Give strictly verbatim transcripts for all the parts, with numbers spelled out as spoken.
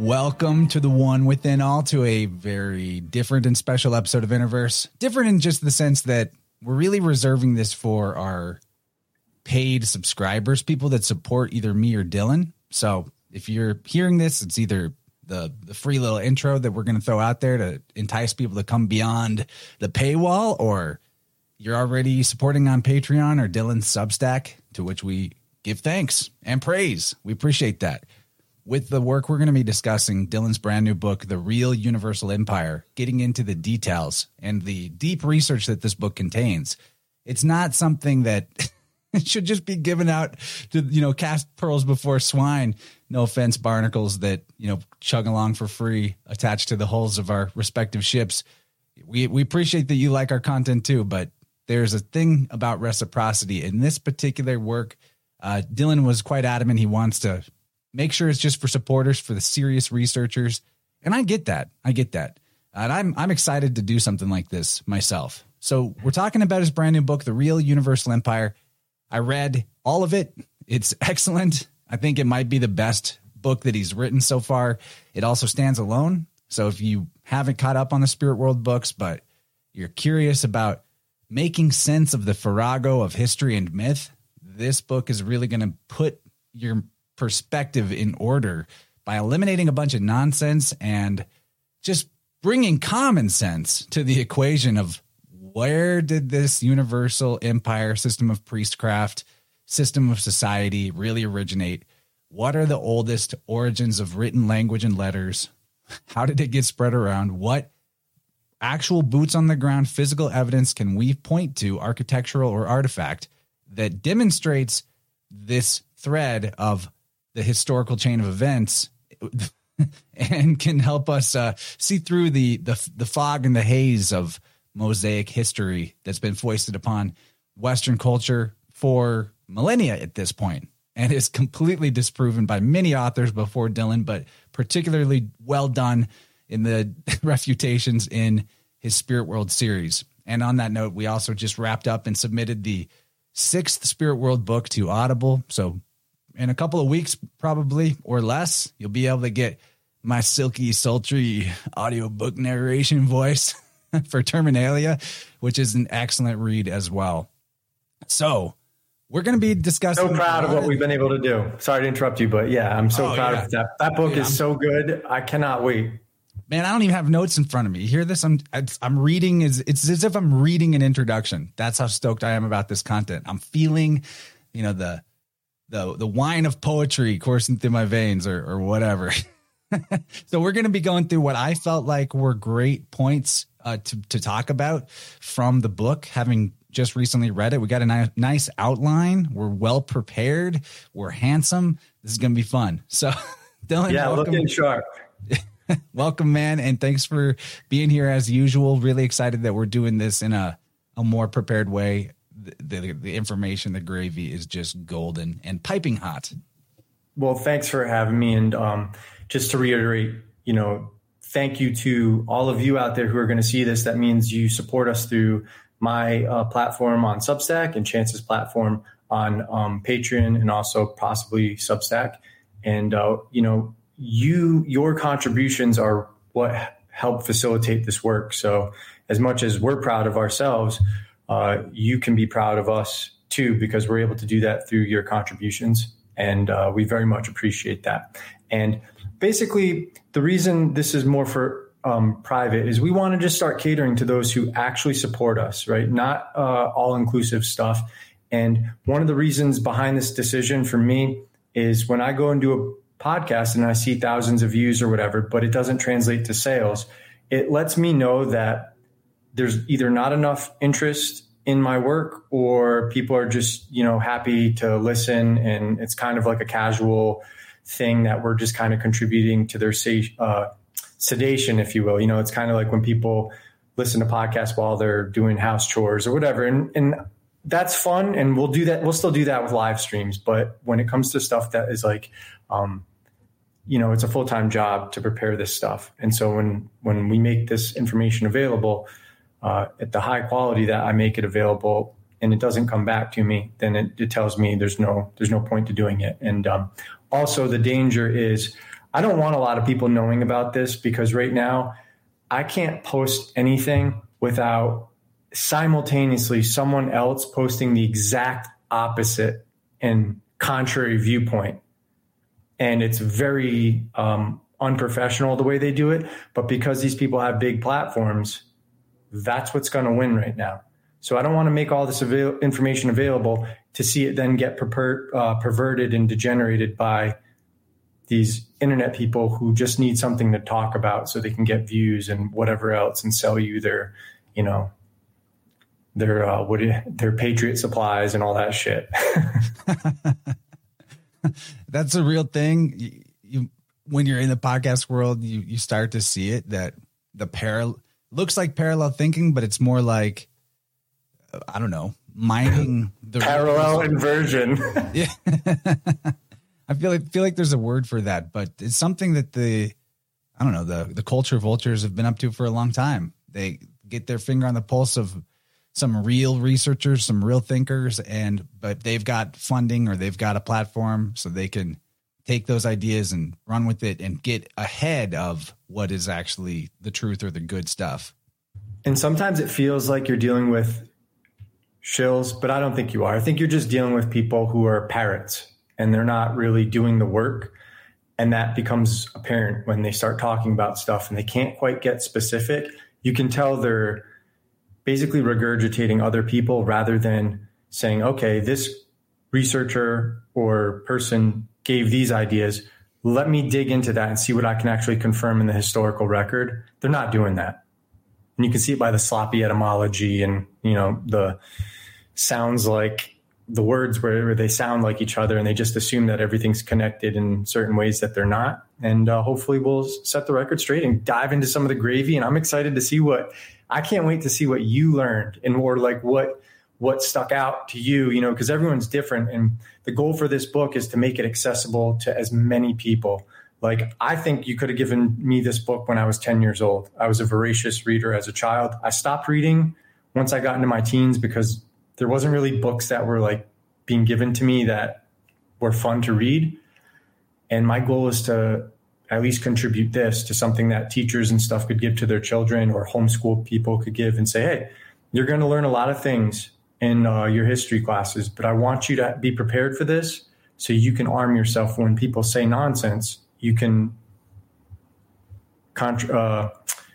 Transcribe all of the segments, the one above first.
Welcome to the One Within All, to a very different and special episode of Interverse. Different in just the sense that we're really reserving this for our paid subscribers, people that support either me or Dylan. So if you're hearing this, it's either the, the free little intro that we're going to throw out there to entice people to come beyond the paywall, or you're already supporting on Patreon or Dylan's Substack, to which we give thanks and praise. We appreciate that. With the work we're going to be discussing, Dylan's brand new book, The Real Universal Empire, getting into the details and the deep research that this book contains. It's not something that should just be given out to, you know, cast pearls before swine. No offense, barnacles that, you know, chug along for free attached to the hulls of our respective ships. We, we appreciate that you like our content too, but there's a thing about reciprocity in this particular work. Uh, Dylan was quite adamant. He wants to make sure it's just for supporters, for the serious researchers. And I get that. I get that. And I'm I'm excited to do something like this myself. So we're talking about his brand new book, The Real Universal Empire. I read all of it. It's excellent. I think it might be the best book that he's written so far. It also stands alone. So if you haven't caught up on the Spirit World books, but you're curious about making sense of the farrago of history and myth, this book is really going to put your perspective in order by eliminating a bunch of nonsense and just bringing common sense to the equation of where did this universal empire, system of priestcraft, system of society really originate? What are the oldest origins of written language and letters? How did it get spread around? What actual boots on the ground physical evidence can we point to, architectural or artifact, that demonstrates this thread of the historical chain of events and can help us uh, see through the, the the fog and the haze of mosaic history that's been foisted upon Western culture for millennia at this point, and is completely disproven by many authors before Dylan, but particularly well done in the refutations in his Spirit World series. And on that note, we also just wrapped up and submitted the sixth Spirit World book to Audible. So in a couple of weeks, probably, or less, you'll be able to get my silky, sultry audiobook narration voice for Terminalia, which is an excellent read as well. So we're going to be discussing. So proud of what we've been able to do. Sorry to interrupt you, but yeah, I'm so oh, proud yeah. of that. That book yeah, is I'm, so good. I cannot wait. Man, I don't even have notes in front of me. You hear this? I'm I'm reading. Is It's as if I'm reading an introduction. That's how stoked I am about this content. I'm feeling, you know, the the the wine of poetry coursing through my veins, or or whatever. So we're going to be going through what I felt like were great points uh, to to talk about from the book, having just recently read it. We got a ni- nice outline. We're well prepared. We're handsome. This is going to be fun. So, Dylan, yeah, welcome. Looking sharp. Welcome, man, and thanks for being here as usual. Really excited that we're doing this in a a more prepared way. The, the, the information, the gravy is just golden and piping hot. Well, thanks for having me. And um, just to reiterate, you know, thank you to all of you out there who are going to see this. That means you support us through my uh, platform on Substack and Chance's platform on um, Patreon, and also possibly Substack. And, uh, you know, you, your contributions are what help facilitate this work. So as much as we're proud of ourselves, uh, you can be proud of us too, because we're able to do that through your contributions. And uh, we very much appreciate that. And basically, the reason this is more for um, private is we want to just start catering to those who actually support us, right? Not uh, all-inclusive stuff. And one of the reasons behind this decision for me is when I go and do a podcast and I see thousands of views or whatever, but it doesn't translate to sales, it lets me know that there's either not enough interest in my work, or people are just, you know, happy to listen. And it's kind of like a casual thing that we're just kind of contributing to their uh, sedation, if you will. You know, it's kind of like when people listen to podcasts while they're doing house chores or whatever. And, and that's fun. And we'll do that. We'll still do that with live streams. But when it comes to stuff that is like, um, you know, it's a full-time job to prepare this stuff. And so when, when we make this information available, Uh, at the high quality that I make it available, and it doesn't come back to me, then it, it tells me there's no there's no point to doing it. And um, also the danger is I don't want a lot of people knowing about this because right now I can't post anything without simultaneously someone else posting the exact opposite and contrary viewpoint. And it's very um, unprofessional the way they do it. But because these people have big platforms, that's what's going to win right now. So I don't want to make all this avail- information available to see it then get per- uh, perverted and degenerated by these internet people who just need something to talk about so they can get views and whatever else and sell you their, you know, their, uh, what, their Patriot supplies and all that shit. That's a real thing. You, you, when you're in the podcast world, you, you start to see it, that the parallel looks like parallel thinking, but it's more like, I don't know, mining the parallel inversion. Yeah. I feel like, feel like there's a word for that, but it's something that the, I don't know, the, the culture vultures have been up to for a long time. They get their finger on the pulse of some real researchers, some real thinkers, and, but they've got funding or they've got a platform so they can take those ideas and run with it and get ahead of what is actually the truth or the good stuff. And sometimes it feels like you're dealing with shills, but I don't think you are. I think you're just dealing with people who are parrots and they're not really doing the work. And that becomes apparent when they start talking about stuff and they can't quite get specific. You can tell they're basically regurgitating other people rather than saying, okay, this researcher or person gave these ideas. Let me dig into that and see what I can actually confirm in the historical record. They're not doing that. And you can see it by the sloppy etymology and, you know, the sounds like the words where they sound like each other and they just assume that everything's connected in certain ways that they're not. And uh, hopefully we'll set the record straight and dive into some of the gravy. And I'm excited to see what, I can't wait to see what you learned and more like what, what stuck out to you, you know, because everyone's different. And the goal for this book is to make it accessible to as many people. Like, I think you could have given me this book when I was ten years old. I was a voracious reader as a child. I stopped reading once I got into my teens because there wasn't really books that were like being given to me that were fun to read. And my goal is to at least contribute this to something that teachers and stuff could give to their children or homeschool people could give and say, hey, you're going to learn a lot of things in uh, your history classes, but I want you to be prepared for this so you can arm yourself when people say nonsense. You can, contra- uh,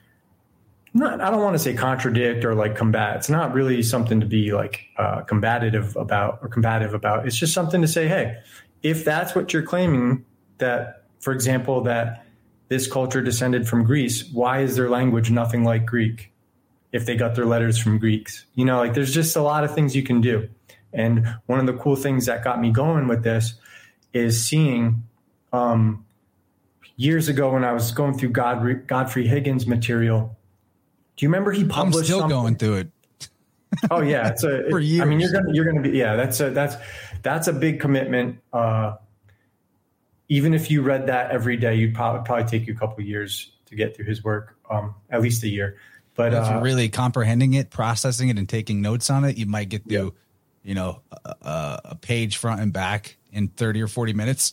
not, I don't want to say contradict or like combat. It's not really something to be like uh, combative about or combative about. It's just something to say, hey, if that's what you're claiming, that, for example, that this culture descended from Greece, why is their language nothing like Greek if they got their letters from Greeks? You know, like there's just a lot of things you can do. And one of the cool things that got me going with this is seeing um, years ago when I was going through God, Godfrey Higgins material. Do you remember he published? I'm still something? going through it. Oh yeah, it's a. For it, years. I mean, you're gonna you're gonna be yeah. That's a that's that's a big commitment. Uh, even if you read that every day, you'd probably probably take you a couple of years to get through his work, um, at least a year. But if uh, you're really comprehending it, processing it, and taking notes on it, you might get through, yeah. you know, a, a page front and back in thirty or forty minutes.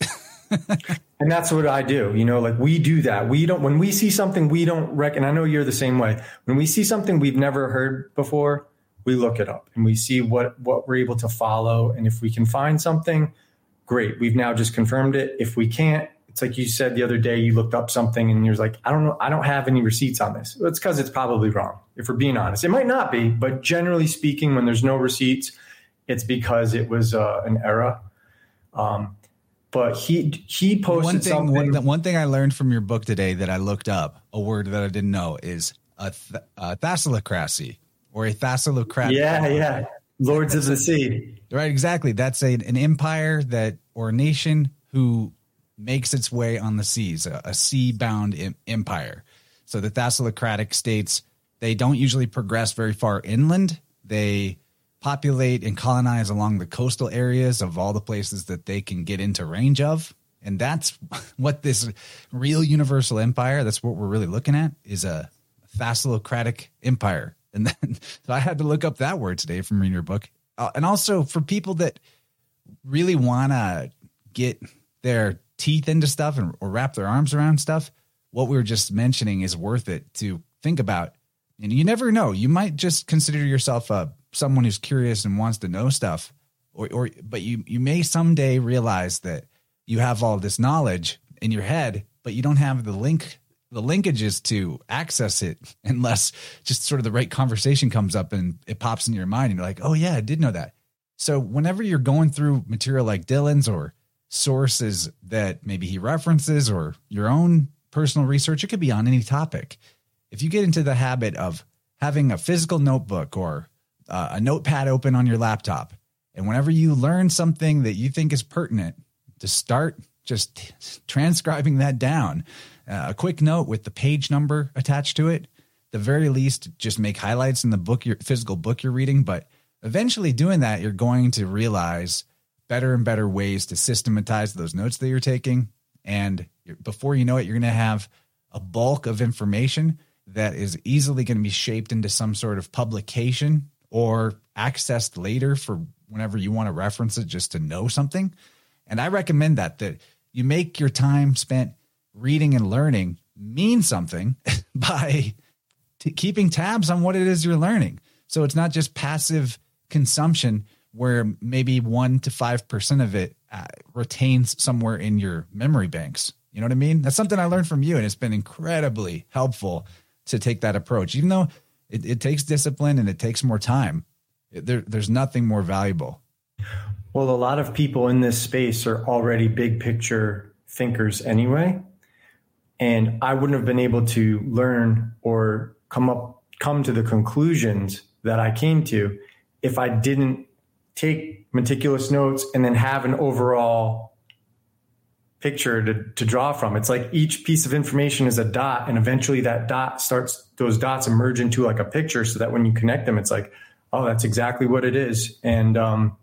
And that's what I do. You know, like we do that. We don't, when we see something we don't reckon, I know you're the same way. When we see something we've never heard before, we look it up and we see what, what we're able to follow. And if we can find something, great. We've now just confirmed it. If we can't, it's like you said the other day, you looked up something and you're like, I don't know. I don't have any receipts on this. It's because it's probably wrong. If we're being honest, it might not be, but generally speaking, when there's no receipts, it's because it was uh, an error. Um, But he he posted one thing, something. One, one thing I learned from your book today that I looked up, a word that I didn't know, is a, th- a thalassocracy or a thalassocrat. Yeah, yeah. Lords of the Sea. Right, exactly. That's a, an empire that or a nation who makes its way on the seas, a, a sea-bound em- empire. So the thalassocratic states, they don't usually progress very far inland. They populate and colonize along the coastal areas of all the places that they can get into range of. And that's what this real universal empire, that's what we're really looking at, is a thalassocratic empire. And then so I had to look up that word today from reading your book. Uh, and also for people that really want to get their teeth into stuff and or wrap their arms around stuff, what we were just mentioning is worth it to think about. And you never know. You might just consider yourself a someone who's curious and wants to know stuff, or, or but you you may someday realize that you have all this knowledge in your head, but you don't have the link, the linkages to access it unless just sort of the right conversation comes up and it pops in your mind and you're like, oh yeah, I did know that. So whenever you're going through material like Dylan's or sources that maybe he references or your own personal research, it could be on any topic. If you get into the habit of having a physical notebook or uh, a notepad open on your laptop, and whenever you learn something that you think is pertinent, to start just transcribing that down, uh, a quick note with the page number attached to it, the very least, just make highlights in the book, your physical book you're reading. But eventually doing that, you're going to realize better and better ways to systematize those notes that you're taking. And before you know it, you're going to have a bulk of information that is easily going to be shaped into some sort of publication or accessed later for whenever you want to reference it just to know something. And I recommend that, that you make your time spent reading and learning mean something by t- keeping tabs on what it is you're learning. So it's not just passive consumption where maybe one to five percent of it uh, retains somewhere in your memory banks. You know what I mean? That's something I learned from you, and it's been incredibly helpful to take that approach. Even though it, it takes discipline and it takes more time, it, there, there's nothing more valuable. Well, a lot of people in this space are already big picture thinkers anyway. And I wouldn't have been able to learn or come up, come to the conclusions that I came to if I didn't take meticulous notes and then have an overall picture to, to draw from. It's like each piece of information is a dot, and eventually that dot starts, those dots emerge into like a picture, so that when you connect them, it's like, oh, that's exactly what it is. And um,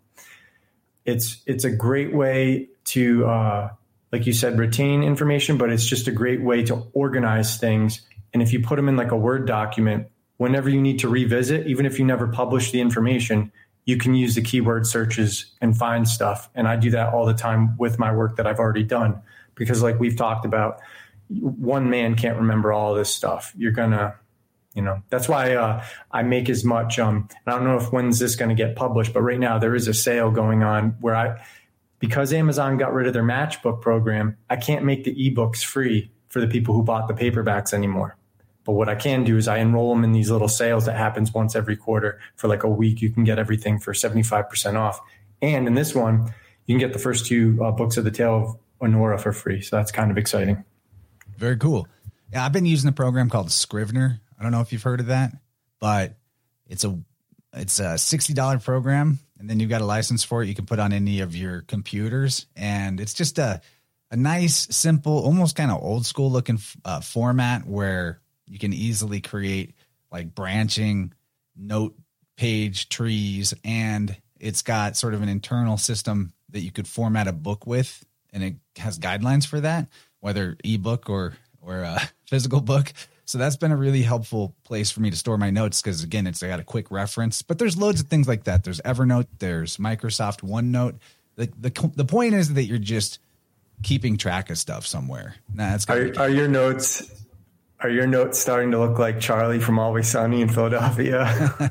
it's, it's a great way to, uh, like you said, retain information, but it's just a great way to organize things. And if you put them in like a Word document, whenever you need to revisit, even if you never publish the information, you can use the keyword searches and find stuff. And I do that all the time with my work that I've already done, because like we've talked about, one man can't remember all this stuff. You're gonna, you know, that's why uh, I make as much. Um, I don't know if when's this going to get published, but right now there is a sale going on where I, because Amazon got rid of their Matchbook program, I can't make the ebooks free for the people who bought the paperbacks anymore. But what I can do is I enroll them in these little sales that happens once every quarter for like a week. You can get everything for seventy-five percent off. And in this one, you can get the first two uh, books of the Tale of Onora for free. So that's kind of exciting. Very cool. Yeah, I've been using a program called Scrivener. I don't know if you've heard of that, but it's a it's a sixty dollars program, and then you've got a license for it. You can put on any of your computers, and it's just a a nice, simple, almost kind of old school looking uh, format where you can easily create like branching note page trees, and it's got sort of an internal system that you could format a book with, and it has guidelines for that, whether ebook or or a physical book. So that's been a really helpful place for me to store my notes, because again, it's I got a quick reference. But there's loads of things like that. There's Evernote, there's Microsoft OneNote. The the the point is that you're just keeping track of stuff somewhere. Nah, that's are, are your notes are your notes starting to look like Charlie from Always Sunny in Philadelphia?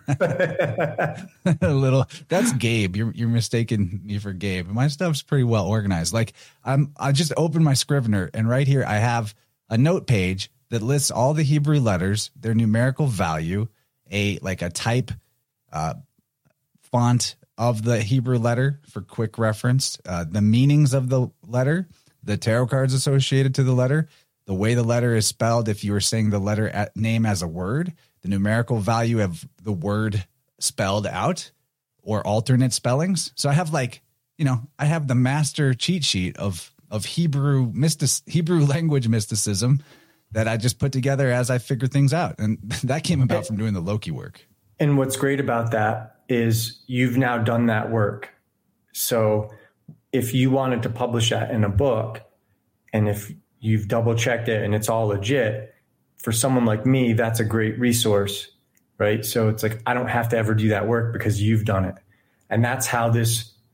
A little. That's Gabe. You're you're mistaking me for Gabe. My stuff's pretty well organized. Like I'm I just opened my Scrivener, and right here I have a note page that lists all the Hebrew letters, their numerical value, a like a type uh, font of the Hebrew letter for quick reference, uh, the meanings of the letter, the tarot cards associated to the letter, the way the letter is spelled if you were saying the letter at name as a word, the numerical value of the word spelled out or alternate spellings. So I have like, you know, I have the master cheat sheet of of Hebrew mystic, Hebrew language mysticism that I just put together as I figure things out. And that came about from doing the Loki work. And what's great about that is you've now done that work. So if you wanted to publish that in a book, and if you've double checked it and it's all legit, for someone like me, that's a great resource, right? So it's like, I don't have to ever do that work because you've done it. And that's how this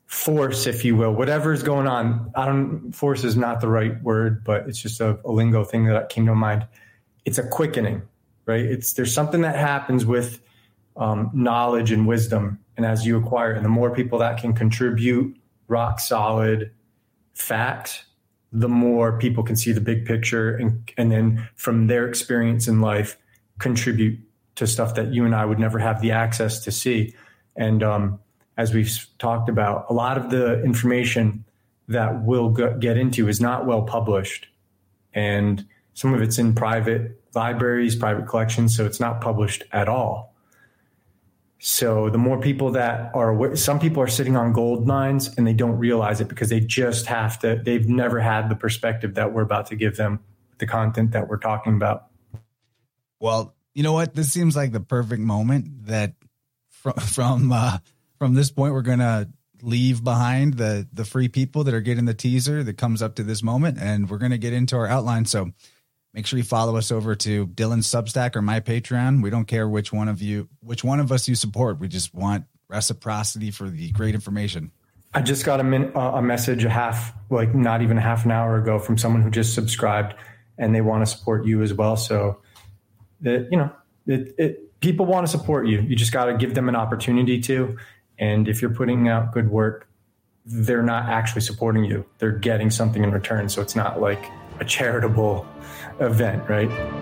force, if you will, whatever's going on. I don't, force is not the right word, but it's just a, a lingo thing that came to mind. It's a quickening, right? It's, there's something that happens with um, knowledge and wisdom. And as you acquire, and the more people that can contribute rock solid facts, the more people can see the big picture, and, and then from their experience in life, contribute to stuff that you and I would never have the access to see. And um, as we've talked about, a lot of the information that we'll go, get into is not well published. And some of it's in private libraries, private collections, so it's not published at all. So the more people that are aware, some people are sitting on gold mines and they don't realize it because they just have to, they've never had the perspective that we're about to give them, the content that we're talking about. Well, you know what? This seems like the perfect moment that from, from, uh, from this point, we're going to leave behind the, the free people that are getting the teaser that comes up to this moment. And we're going to get into our outline. So make sure you follow us over to Dylan's Substack or my Patreon. We don't care which one of you, which one of us you support. We just want reciprocity for the great information. I just got a, min, uh, a message a half, like not even half an hour ago from someone who just subscribed and they want to support you as well. So that, you know, it, it, people want to support you. You just got to give them an opportunity to. And if you're putting out good work, they're not actually supporting you. They're getting something in return. So it's not like a charitable event, right?